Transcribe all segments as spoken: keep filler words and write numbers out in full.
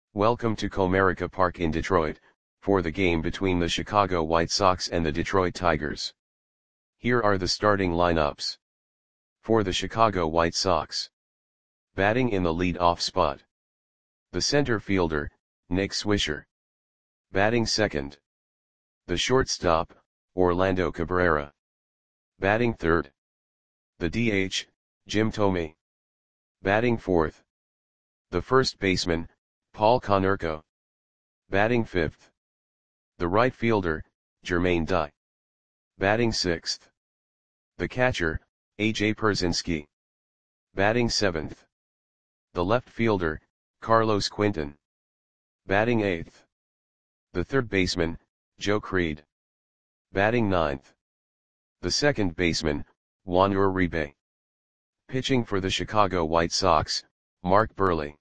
Welcome to Comerica Park in Detroit, for the game between the Chicago White Sox and the Detroit Tigers. Here are the starting lineups. For the Chicago White Sox. Batting in the lead-off spot. The center fielder, Nick Swisher. Batting second. The shortstop, Orlando Cabrera. Batting third. The D H, Jim Thome. Batting fourth. The first baseman, Paul Konerko. Batting fifth. The right fielder, Jermaine Dye. Batting sixth. The catcher, A J Pierzynski. Batting seventh. The left fielder, Carlos Quentin. Batting eighth. The third baseman, Joe Creed. Batting ninth. The second baseman, Juan Uribe. Pitching for the Chicago White Sox, Mark Buehrle.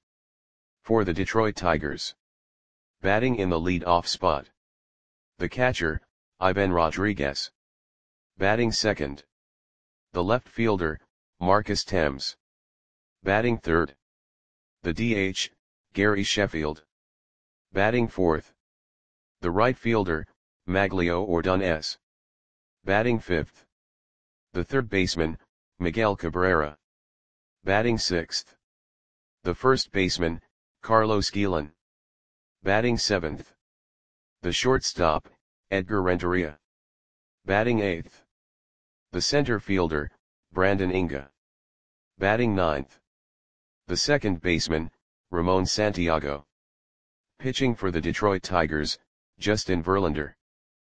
For the Detroit Tigers. Batting in the lead-off spot. The catcher, Ivan Rodriguez. Batting second. The left fielder, Marcus Thames. Batting third. The D H, Gary Sheffield. Batting fourth. The right fielder, Maglio Ordonez. Batting fifth. The third baseman, Miguel Cabrera. Batting sixth. The first baseman, Carlos Guillen. Batting seventh. The shortstop, Edgar Renteria. Batting eighth. The center fielder, Brandon Inga. Batting ninth. The second baseman, Ramon Santiago. Pitching for the Detroit Tigers, Justin Verlander.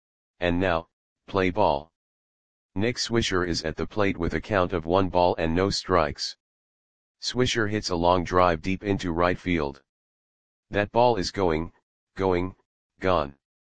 And now, play ball. Nick Swisher is at the plate with a count of one ball and no strikes. Swisher hits a long drive deep into right field. That ball is going, going, gone.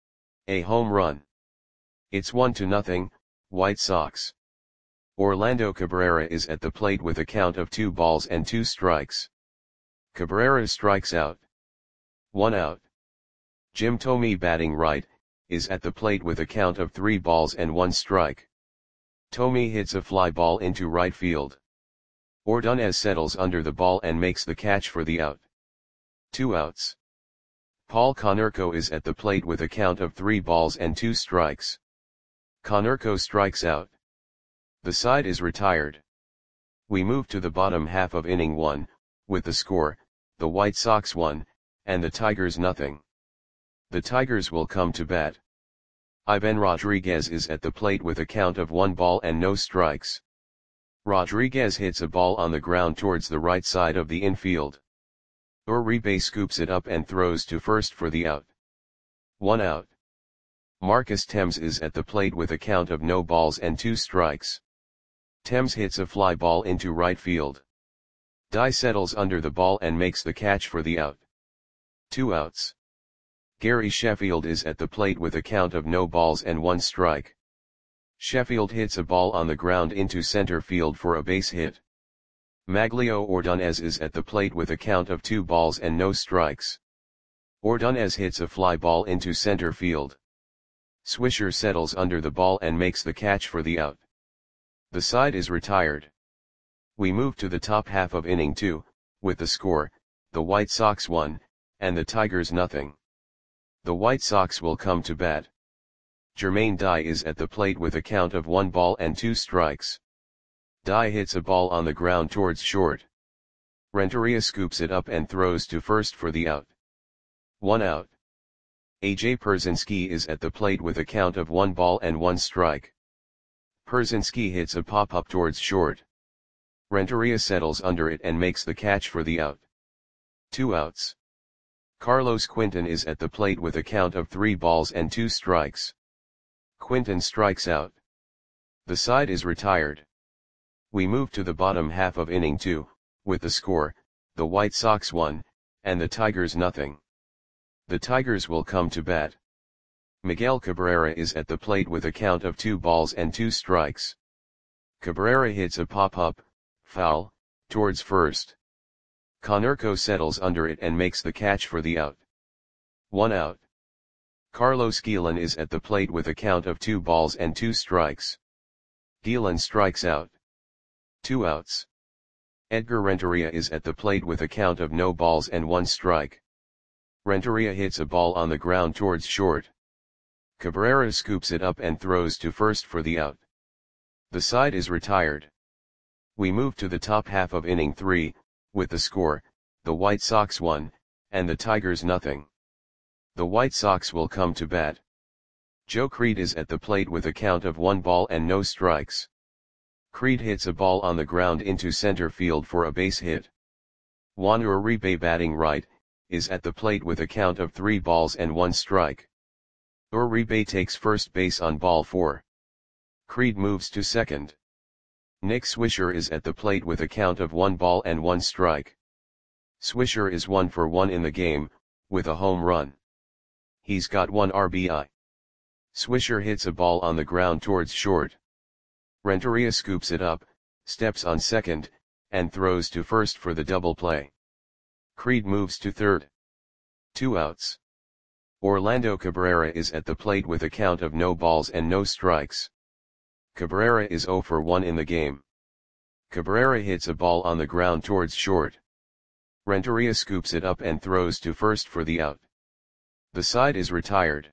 A home run. It's one to nothing, White Sox. Orlando Cabrera is at the plate with a count of two balls and two strikes. Cabrera strikes out. One out. Jim Thome, batting right, is at the plate with a count of three balls and one strike. Thome hits a fly ball into right field. Ordonez settles under the ball and makes the catch for the out. Two outs. Paul Konerko is at the plate with a count of three balls and two strikes. Konerko strikes out. The side is retired. We move to the bottom half of inning one, with the score, the White Sox one, and the Tigers nothing. The Tigers will come to bat. Ivan Rodriguez is at the plate with a count of one ball and no strikes. Rodriguez hits a ball on the ground towards the right side of the infield. Uribe scoops it up and throws to first for the out. One out. Marcus Thames is at the plate with a count of no balls and two strikes. Thames hits a fly ball into right field. Dye settles under the ball and makes the catch for the out. Two outs. Gary Sheffield is at the plate with a count of no balls and one strike. Sheffield hits a ball on the ground into center field for a base hit. Maglio Ordonez is at the plate with a count of two balls and no strikes. Ordonez hits a fly ball into center field. Swisher settles under the ball and makes the catch for the out. The side is retired. We move to the top half of inning two, with the score, the White Sox one, and the Tigers nothing. The White Sox will come to bat. Jermaine Dye is at the plate with a count of one ball and two strikes. Dye hits a ball on the ground towards short. Renteria scoops it up and throws to first for the out. One out. A J Pierzynski is at the plate with a count of one ball and one strike. Pierzynski hits a pop-up towards short. Renteria settles under it and makes the catch for the out. Two outs. Carlos Quentin is at the plate with a count of three balls and two strikes. Quentin strikes out. The side is retired. We move to the bottom half of inning two, with the score, the White Sox one, and the Tigers nothing. The Tigers will come to bat. Miguel Cabrera is at the plate with a count of two balls and two strikes. Cabrera hits a pop-up, foul, towards first. Konerko settles under it and makes the catch for the out. One out. Carlos Guillen is at the plate with a count of two balls and two strikes. Guillen strikes out. Two outs. Edgar Renteria is at the plate with a count of no balls and one strike. Renteria hits a ball on the ground towards short. Cabrera scoops it up and throws to first for the out. The side is retired. We move to the top half of inning three, with the score, the White Sox one, and the Tigers nothing. The White Sox will come to bat. Joe Creed is at the plate with a count of one ball and no strikes. Creed hits a ball on the ground into center field for a base hit. Juan Uribe, batting right, is at the plate with a count of three balls and one strike. Uribe takes first base on ball four. Creed moves to second. Nick Swisher is at the plate with a count of one ball and one strike. Swisher is one for one in the game, with a home run. He's got one R B I. Swisher hits a ball on the ground towards short. Renteria scoops it up, steps on second, and throws to first for the double play. Creed moves to third. Two outs. Orlando Cabrera is at the plate with a count of no balls and no strikes. Cabrera is zero for one in the game. Cabrera hits a ball on the ground towards short. Renteria scoops it up and throws to first for the out. The side is retired.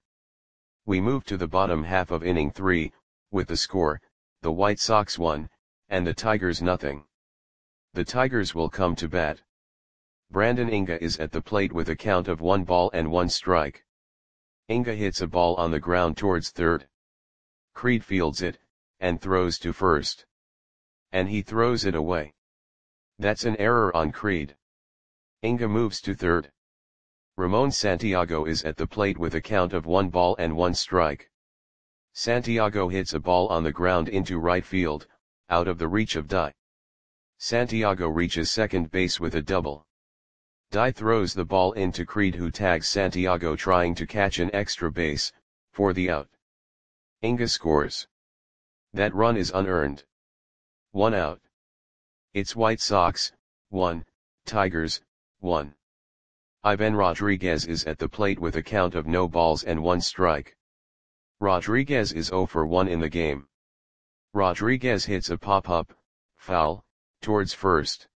We move to the bottom half of inning three, with the score, the White Sox one, and the Tigers nothing. The Tigers will come to bat. Brandon Inga is at the plate with a count of one ball and one strike. Inga hits a ball on the ground towards third. Creed fields it, and throws to first. And he throws it away. That's an error on Creed. Inga moves to third. Ramon Santiago is at the plate with a count of one ball and one strike. Santiago hits a ball on the ground into right field, out of the reach of Dye. Santiago reaches second base with a double. Dye throws the ball into Creed, who tags Santiago trying to catch an extra base, for the out. Inga scores. That run is unearned. One out. It's White Sox, one, Tigers, one. Ivan Rodriguez is at the plate with a count of no balls and one strike. Rodriguez is zero for one in the game. Rodriguez hits a pop-up, foul, towards first.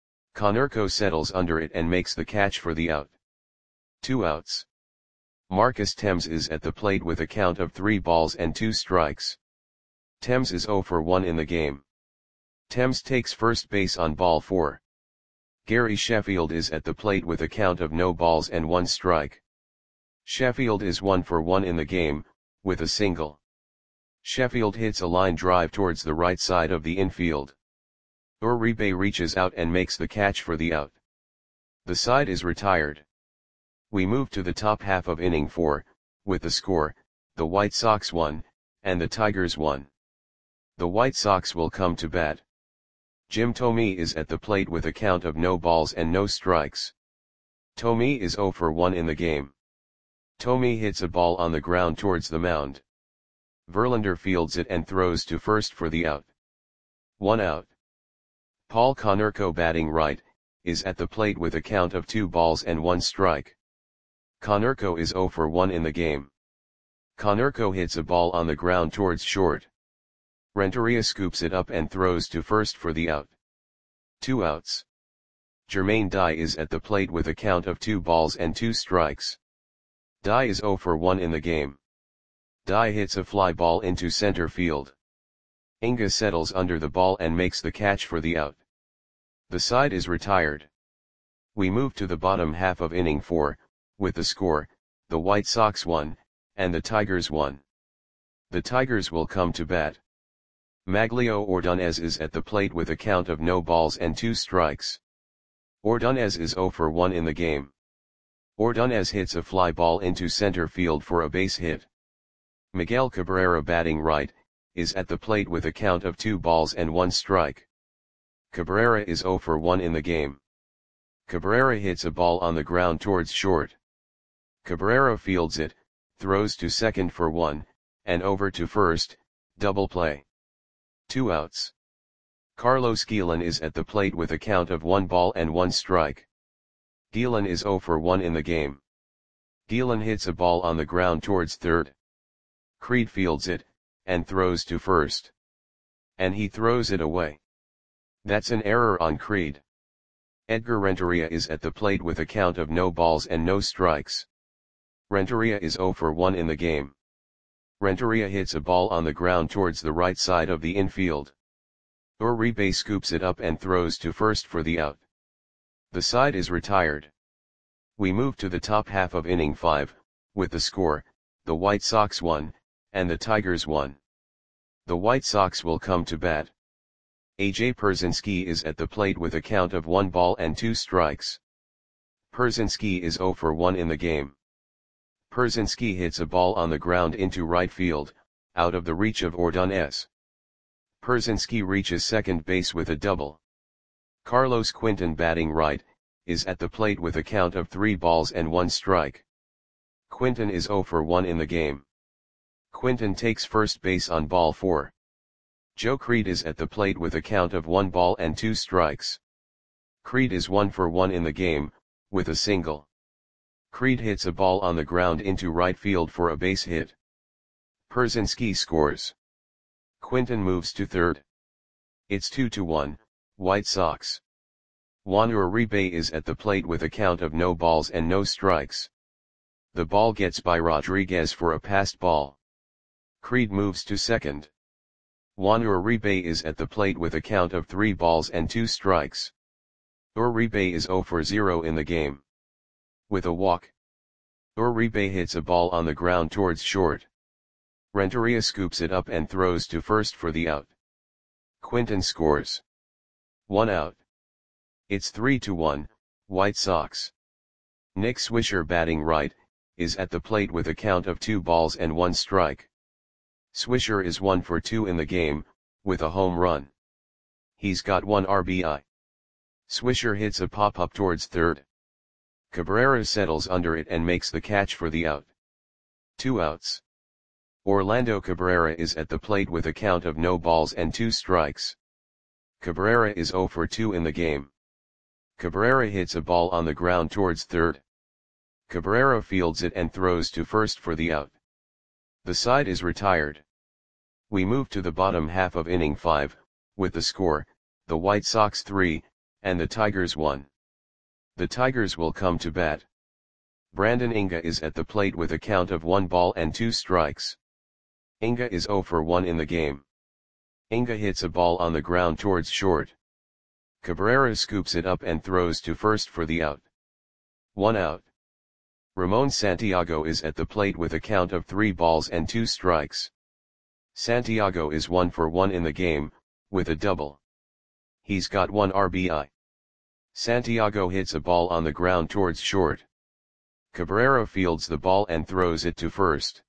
Konerko settles under it and makes the catch for the out. Two outs. Marcus Thames is at the plate with a count of three balls and two strikes. Thames is zero for one in the game. Thames takes first base on ball four. Gary Sheffield is at the plate with a count of no balls and one strike. Sheffield is one for one in the game, with a single. Sheffield hits a line drive towards the right side of the infield. Uribe reaches out and makes the catch for the out. The side is retired. We move to the top half of inning four, with the score, the White Sox one, and the Tigers one. The White Sox will come to bat. Jim Thome is at the plate with a count of no balls and no strikes. Thome is zero for one in the game. Thome hits a ball on the ground towards the mound. Verlander fields it and throws to first for the out. One out. Paul Konerko, batting right, is at the plate with a count of two balls and one strike. Konerko is zero for one in the game. Konerko hits a ball on the ground towards short. Renteria scoops it up and throws to first for the out. Two outs. Jermaine Dye is at the plate with a count of two balls and two strikes. Dye is zero for one in the game. Dye hits a fly ball into center field. Inga settles under the ball and makes the catch for the out. The side is retired. We move to the bottom half of inning four, with the score, the White Sox one, and the Tigers one. The Tigers will come to bat. Maglio Ordonez is at the plate with a count of no balls and two strikes. Ordonez is zero for one in the game. Ordonez hits a fly ball into center field for a base hit. Miguel Cabrera, batting right, is at the plate with a count of two balls and one strike. Cabrera is zero for one in the game. Cabrera hits a ball on the ground towards short. Cabrera fields it, throws to second for one, and over to first, double play. Two outs. Carlos Guillen is at the plate with a count of one ball and one strike. Guillen is zero for one in the game. Guillen hits a ball on the ground towards third. Creed fields it, and throws to first. And he throws it away. That's an error on Creed. Edgar Renteria is at the plate with a count of no balls and no strikes. Renteria is zero for one in the game. Renteria hits a ball on the ground towards the right side of the infield. Uribe scoops it up and throws to first for the out. The side is retired. We move to the top half of inning five, with the score, the White Sox won, and the Tigers won. The White Sox will come to bat. A J Pierzynski is at the plate with a count of one ball and two strikes. Pierzynski is zero for one in the game. Pierzynski hits a ball on the ground into right field, out of the reach of Ordonez. Pierzynski reaches second base with a double. Carlos Quinton, batting right, is at the plate with a count of three balls and one strike. Quinton is zero for one in the game. Quinton takes first base on ball four. Joe Creed is at the plate with a count of one ball and two strikes. Creed is one for one in the game, with a single. Creed hits a ball on the ground into right field for a base hit. Pierzynski scores. Quinton moves to third. It's two to one, White Sox. Juan Uribe is at the plate with a count of no balls and no strikes. The ball gets by Rodriguez for a passed ball. Creed moves to second. Juan Uribe is at the plate with a count of three balls and two strikes. Uribe is zero for zero in the game. With a walk. Uribe hits a ball on the ground towards short. Renteria scoops it up and throws to first for the out. Quinton scores. One out. It's three to one, White Sox. Nick Swisher, batting right, is at the plate with a count of two balls and one strike. Swisher is one for two in the game, with a home run. He's got one R B I. Swisher hits a pop-up towards third. Cabrera settles under it and makes the catch for the out. Two outs. Orlando Cabrera is at the plate with a count of no balls and two strikes. Cabrera is zero for two in the game. Cabrera hits a ball on the ground towards third. Cabrera fields it and throws to first for the out. The side is retired. We move to the bottom half of inning five, with the score, the White Sox three, and the Tigers one. The Tigers will come to bat. Brandon Inga is at the plate with a count of one ball and two strikes. Inga is zero for one in the game. Inga hits a ball on the ground towards short. Cabrera scoops it up and throws to first for the out. One out. Ramon Santiago is at the plate with a count of three balls and two strikes. Santiago is one for one in the game, with a double. He's got one R B I. Santiago hits a ball on the ground towards short. Cabrera fields the ball and throws it to first.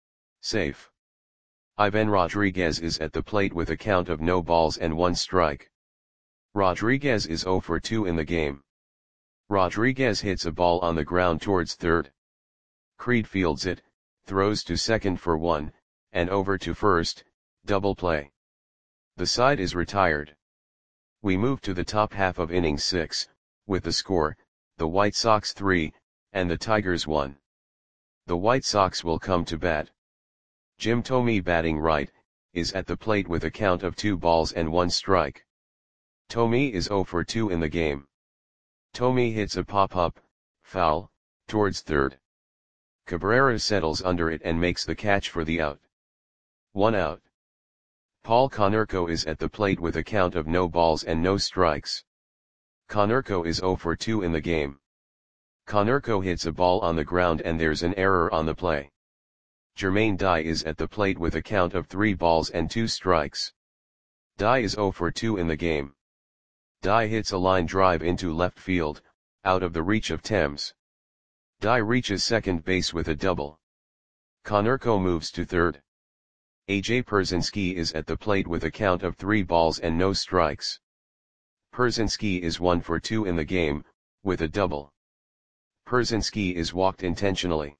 Safe. Ivan Rodriguez is at the plate with a count of no balls and one strike. Rodriguez is zero for two in the game. Rodriguez hits a ball on the ground towards third. Creed fields it, throws to second for one, and over to first, double play. The side is retired. We move to the top half of inning six, with the score, the White Sox three, and the Tigers one. The White Sox will come to bat. Jim Thome, batting right, is at the plate with a count of two balls and one strike. Thome is zero for two in the game. Thome hits a pop-up, foul, towards third. Cabrera settles under it and makes the catch for the out. One out. Paul Konerko is at the plate with a count of no balls and no strikes. Konerko is zero for two in the game. Konerko hits a ball on the ground and there's an error on the play. Jermaine Dye is at the plate with a count of three balls and two strikes. Dye is zero for two in the game. Dye hits a line drive into left field, out of the reach of Thames. Dye reaches second base with a double. Konerko moves to third. A J Pierzynski is at the plate with a count of three balls and no strikes. Pierzynski is one for two in the game, with a double. Pierzynski is walked intentionally.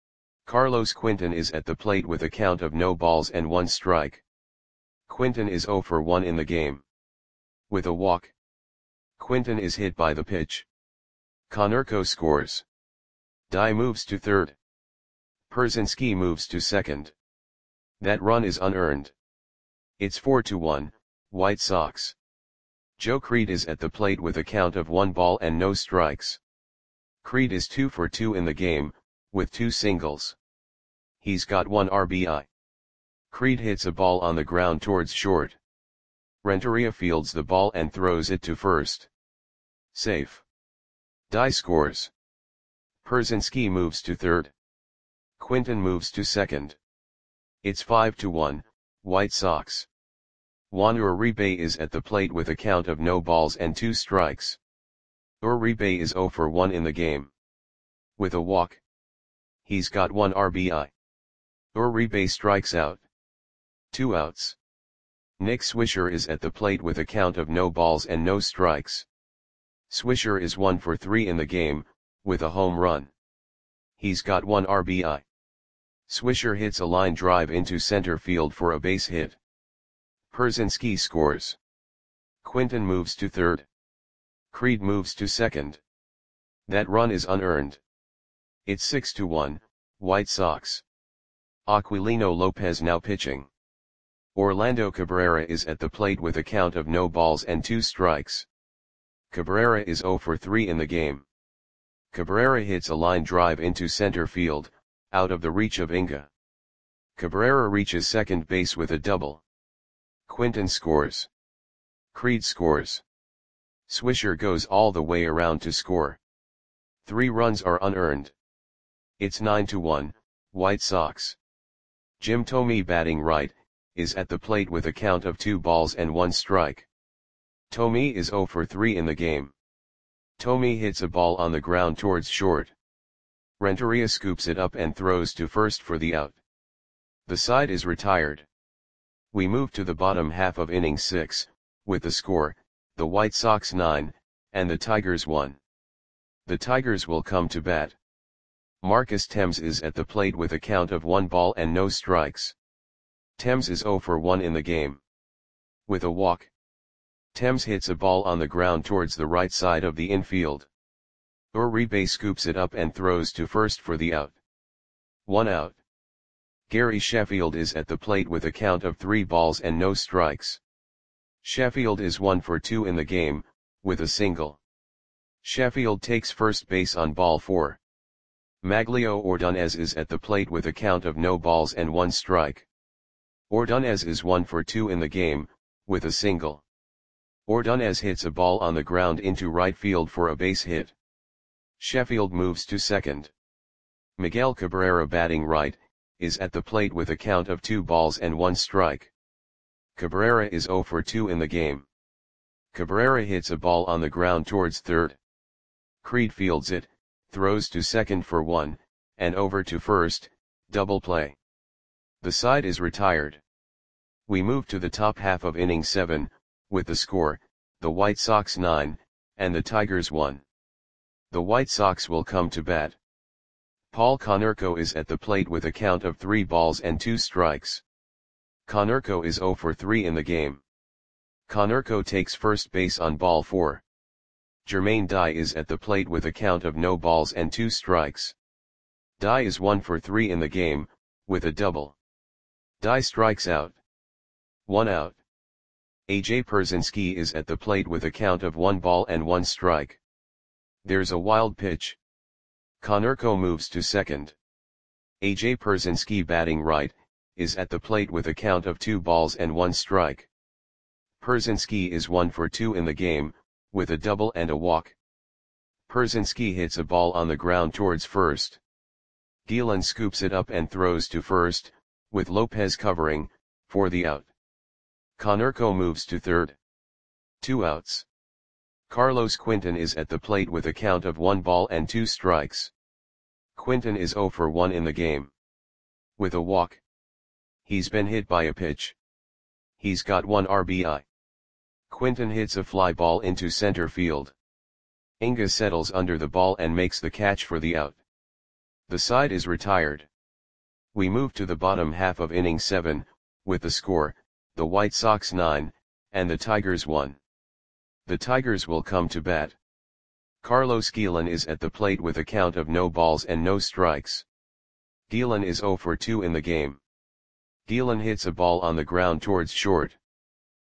Carlos Quinton is at the plate with a count of no balls and one strike. Quinton is zero for one in the game. With a walk. Quinton is hit by the pitch. Konerko scores. Dye moves to third. Pierzynski moves to second. That run is unearned. It's four to one, White Sox. Joe Creed is at the plate with a count of one ball and no strikes. Creed is two for two in the game, with two singles. He's got one R B I. Creed hits a ball on the ground towards short. Renteria fields the ball and throws it to first. Safe. Dye scores. Pierzynski moves to third. Quinton moves to second. It's five to one, White Sox. Juan Uribe is at the plate with a count of no balls and two strikes. Uribe is zero for one in the game. With a walk. He's got one R B I. Uribe strikes out. Two outs. Nick Swisher is at the plate with a count of no balls and no strikes. Swisher is one for three in the game, with a home run. He's got one R B I. Swisher hits a line drive into center field for a base hit. Pierzynski scores. Quinton moves to third. Creed moves to second. That run is unearned. It's six to one, White Sox. Aquilino Lopez now pitching. Orlando Cabrera is at the plate with a count of no balls and two strikes. Cabrera is zero for three in the game. Cabrera hits a line drive into center field, out of the reach of Inga. Cabrera reaches second base with a double. Quinton scores. Creed scores. Swisher goes all the way around to score. Three runs are unearned. It's nine to one, White Sox. Jim Thome batting right, is at the plate with a count of two balls and one strike. Thome is zero for three in the game. Thome hits a ball on the ground towards short. Renteria scoops it up and throws to first for the out. The side is retired. We move to the bottom half of inning six, with the score, the White Sox nine, and the Tigers one. The Tigers will come to bat. Marcus Thames is at the plate with a count of one ball and no strikes. Thames is zero for one in the game. With a walk. Thames hits a ball on the ground towards the right side of the infield. Uribe scoops it up and throws to first for the out. One out. Gary Sheffield is at the plate with a count of three balls and no strikes. Sheffield is one for two in the game, with a single. Sheffield takes first base on ball four. Maglio Ordonez is at the plate with a count of no balls and one strike. Ordonez is one for two in the game, with a single. Ordonez hits a ball on the ground into right field for a base hit. Sheffield moves to second. Miguel Cabrera batting right, is at the plate with a count of two balls and one strike. Cabrera is zero for two in the game. Cabrera hits a ball on the ground towards third. Creed fields it, throws to second for one, and over to first, double play. The side is retired. We move to the top half of inning seven, with the score, the White Sox nine, and the Tigers one. The White Sox will come to bat. Paul Konerko is at the plate with a count of three balls and two strikes. Konerko is zero for three in the game. Konerko takes first base on ball four. Jermaine Dye is at the plate with a count of no balls and two strikes. Dye is one for three in the game, with a double. Dye strikes out. One out. A J Pierzynski is at the plate with a count of one ball and one strike. There's a wild pitch. Konerko moves to second. A J Pierzynski batting right, is at the plate with a count of two balls and one strike. Pierzynski is one for two in the game, with a double and a walk. Pierzynski hits a ball on the ground towards first. Gielan scoops it up and throws to first, with Lopez covering, for the out. Konerko moves to third. Two outs. Carlos Quinton is at the plate with a count of one ball and two strikes. Quinton is zero for one in the game. With a walk. He's been hit by a pitch. He's got one R B I. Quinton hits a fly ball into center field. Inga settles under the ball and makes the catch for the out. The side is retired. We move to the bottom half of inning seven, with the score, the White Sox nine, and the Tigers one. The Tigers will come to bat. Carlos Gielan is at the plate with a count of no balls and no strikes. Gielan is zero for two in the game. Gielan hits a ball on the ground towards short.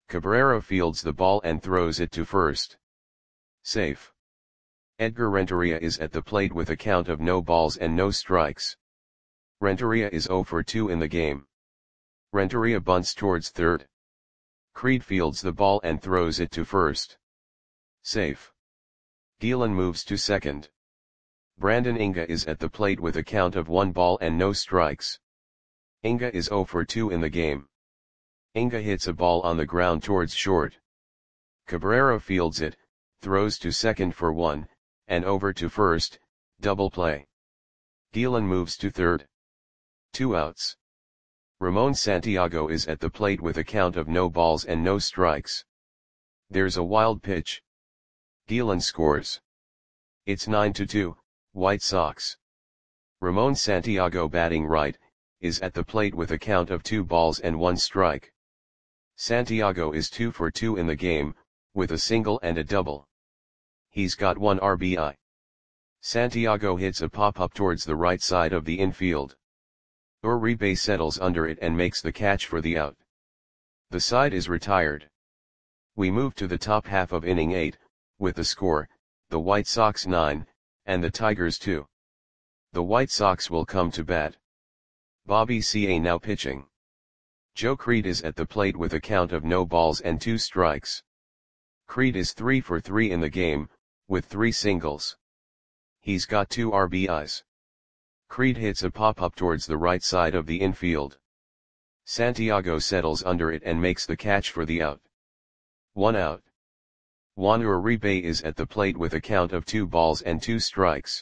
Cabrera fields the ball and throws it to first. Safe. Edgar Renteria is at the plate with a count of no balls and no strikes. Renteria is zero for two in the game. Renteria bunts towards third. Creed fields the ball and throws it to first. Safe. Gielan moves to second. Brandon Inga is at the plate with a count of one ball and no strikes. Inga is zero for two in the game. Inga hits a ball on the ground towards short. Cabrera fields it, throws to second for one, and over to first, double play. Gielan moves to third. Two outs. Ramon Santiago is at the plate with a count of no balls and no strikes. There's a wild pitch. Gielan scores. It's nine to two, White Sox. Ramon Santiago, batting right, is at the plate with a count of two balls and one strike. Santiago is two for two in the game, with a single and a double. He's got one R B I. Santiago hits a pop-up towards the right side of the infield. Uribe settles under it and makes the catch for the out. The side is retired. We move to the top half of inning eight, with the score, the White Sox nine, and the Tigers two. The White Sox will come to bat. Bobby C A now pitching. Joe Creed is at the plate with a count of no balls and two strikes. Creed is three for three in the game, with three singles. He's got two R B Is. Creed hits a pop-up towards the right side of the infield. Santiago settles under it and makes the catch for the out. One out. Juan Uribe is at the plate with a count of two balls and two strikes.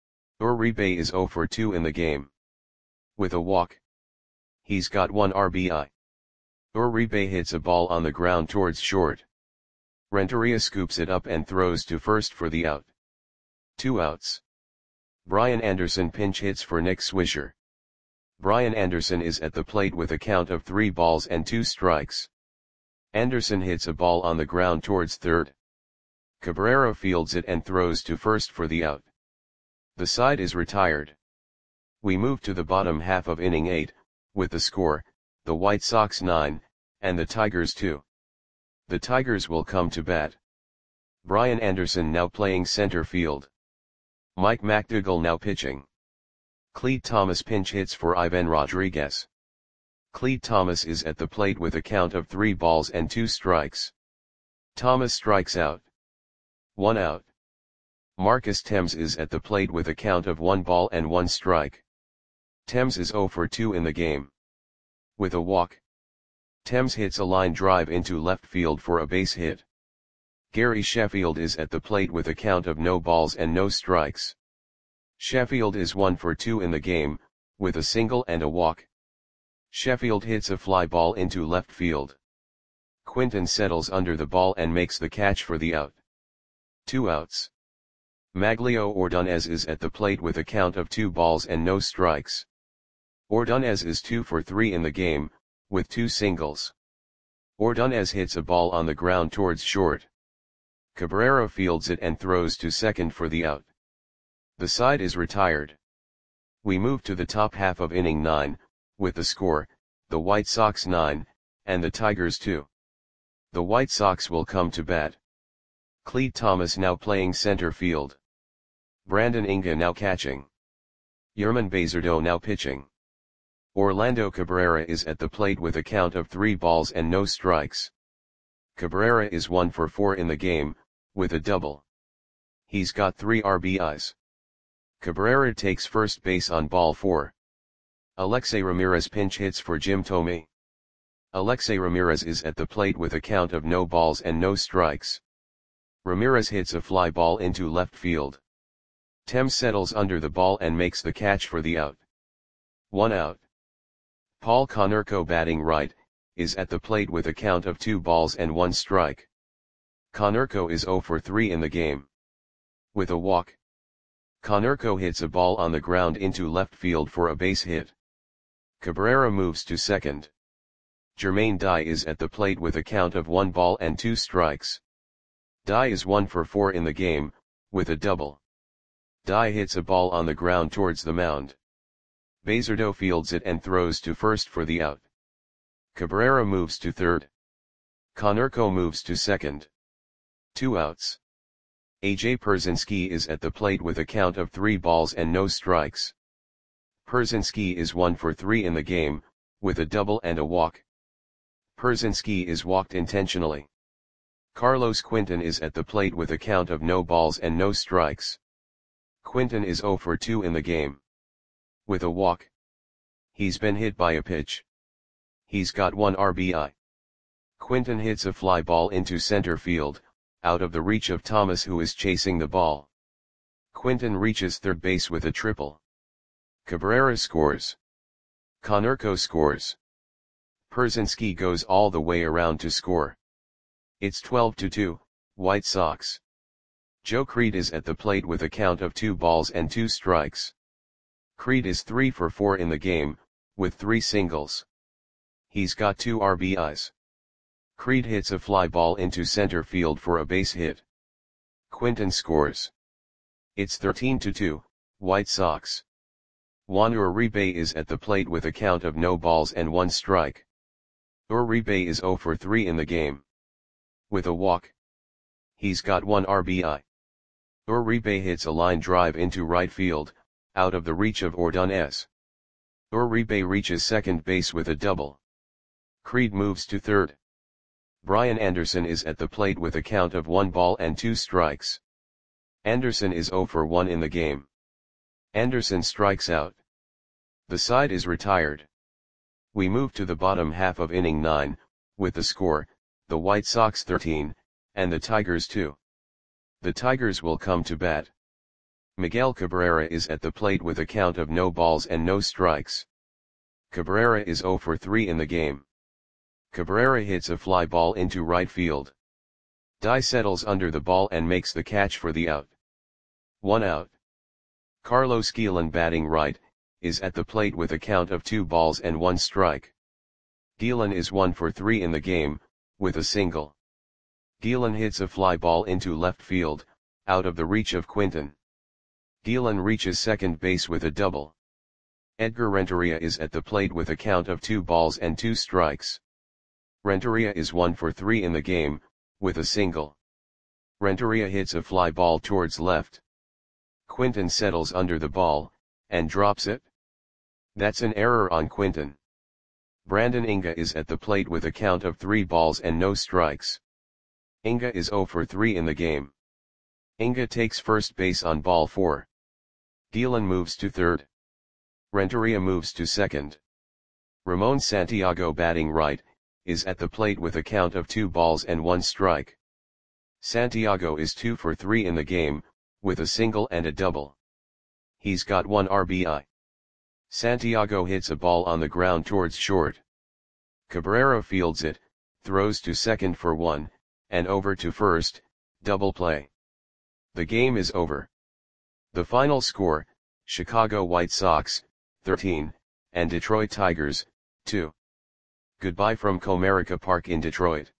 Uribe is zero for two in the game. With a walk. He's got one R B I. Uribe hits a ball on the ground towards short. Renteria scoops it up and throws to first for the out. Two outs. Brian Anderson pinch hits for Nick Swisher. Brian Anderson is at the plate with a count of three balls and two strikes. Anderson hits a ball on the ground towards third. Cabrera fields it and throws to first for the out. The side is retired. We move to the bottom half of inning eight, with the score, the White Sox nine, and the Tigers two. The Tigers will come to bat. Brian Anderson now playing center field. Mike McDougall now pitching. Clete Thomas pinch hits for Ivan Rodriguez. Clete Thomas is at the plate with a count of three balls and two strikes. Thomas strikes out. One out. Marcus Thames is at the plate with a count of one ball and one strike. Thames is zero for two in the game. With a walk. Thames hits a line drive into left field for a base hit. Gary Sheffield is at the plate with a count of no balls and no strikes. Sheffield is one for two in the game, with a single and a walk. Sheffield hits a fly ball into left field. Quinton settles under the ball and makes the catch for the out. Two outs. Maglio Ordonez is at the plate with a count of two balls and no strikes. Ordonez is two for three in the game, with two singles. Ordonez hits a ball on the ground towards short. Cabrera fields it and throws to second for the out. The side is retired. We move to the top half of inning nine, with the score, the White Sox nine, and the Tigers two. The White Sox will come to bat. Clete Thomas now playing center field. Brandon Inga now catching. Yerman Bazardo now pitching. Orlando Cabrera is at the plate with a count of three balls and no strikes. Cabrera is one for four in the game, with a double. He's got three R B Is. Cabrera takes first base on ball four. Alexei Ramirez pinch hits for Jim Thome. Alexei Ramirez is at the plate with a count of no balls and no strikes. Ramirez hits a fly ball into left field. Thames settles under the ball and makes the catch for the out. One out. Paul Konerko, batting right, is at the plate with a count of two balls and one strike. Konerko is zero for three in the game. With a walk. Konerko hits a ball on the ground into left field for a base hit. Cabrera moves to second. Jermaine Dye is at the plate with a count of one ball and two strikes. Dye is one for four in the game, with a double. Dye hits a ball on the ground towards the mound. Bazardo fields it and throws to first for the out. Cabrera moves to third. Konerko moves to second. Two outs. A J Pierzynski is at the plate with a count of three balls and no strikes. Pierzynski is one for three in the game, with a double and a walk. Pierzynski is walked intentionally. Carlos Quinton is at the plate with a count of no balls and no strikes. Quinton is zero for two in the game. With a walk. He's been hit by a pitch. He's got one R B I. Quinton hits a fly ball into center field, out of the reach of Thomas, who is chasing the ball. Quinton reaches third base with a triple. Cabrera scores. Konerko scores. Pierzynski goes all the way around to score. It's twelve to two, White Sox. Joe Creed is at the plate with a count of two balls and two strikes. Creed is three for four in the game, with three singles. He's got two R B Is. Creed hits a fly ball into center field for a base hit. Quinton scores. It's thirteen to two, White Sox. Juan Uribe is at the plate with a count of no balls and one strike. Uribe is zero for three in the game. With a walk. He's got one R B I. Uribe hits a line drive into right field, out of the reach of Ordonez. Uribe reaches second base with a double. Creed moves to third. Brian Anderson is at the plate with a count of one ball and two strikes. Anderson is zero for one in the game. Anderson strikes out. The side is retired. We move to the bottom half of inning nine, with the score, the White Sox thirteen, and the Tigers two. The Tigers will come to bat. Miguel Cabrera is at the plate with a count of no balls and no strikes. Cabrera is zero for three in the game. Cabrera hits a fly ball into right field. Dye settles under the ball and makes the catch for the out. One out. Carlos Guillen, batting right, is at the plate with a count of two balls and one strike. Guillen is one for three in the game, with a single. Guillen hits a fly ball into left field, out of the reach of Quinton. Guillen reaches second base with a double. Edgar Renteria is at the plate with a count of two balls and two strikes. Renteria is one for three in the game, with a single. Renteria hits a fly ball towards left. Quinton settles under the ball, and drops it. That's an error on Quinton. Brandon Inga is at the plate with a count of three balls and no strikes. Inga is zero for three in the game. Inga takes first base on ball four. Guillen moves to third. Renteria moves to second. Ramon Santiago, batting right, is at the plate with a count of two balls and one strike. Santiago is two for three in the game, with a single and a double. He's got one R B I. Santiago hits a ball on the ground towards short. Cabrera fields it, throws to second for one, and over to first, double play. The game is over. The final score, Chicago White Sox, thirteen, and Detroit Tigers, two. Goodbye from Comerica Park in Detroit.